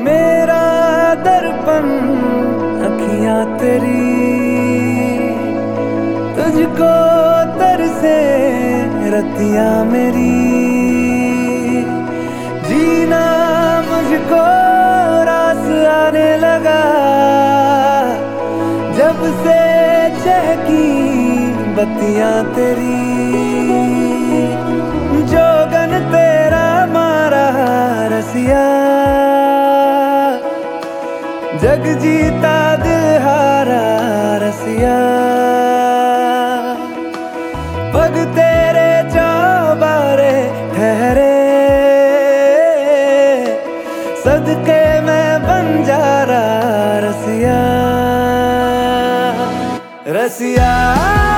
मेरा दर्पण अखियां तेरी, तुझको तरसे रतियां मेरी। जीना मुझको रास आने लगा, जब से चहकी बत्तियां तेरी। जोगन तेरा मारा रसिया, जग जीता दिल हारा रसिया। पग तेरे चौबारे ठहरे, सदके मैं बंजारा रसिया रसिया।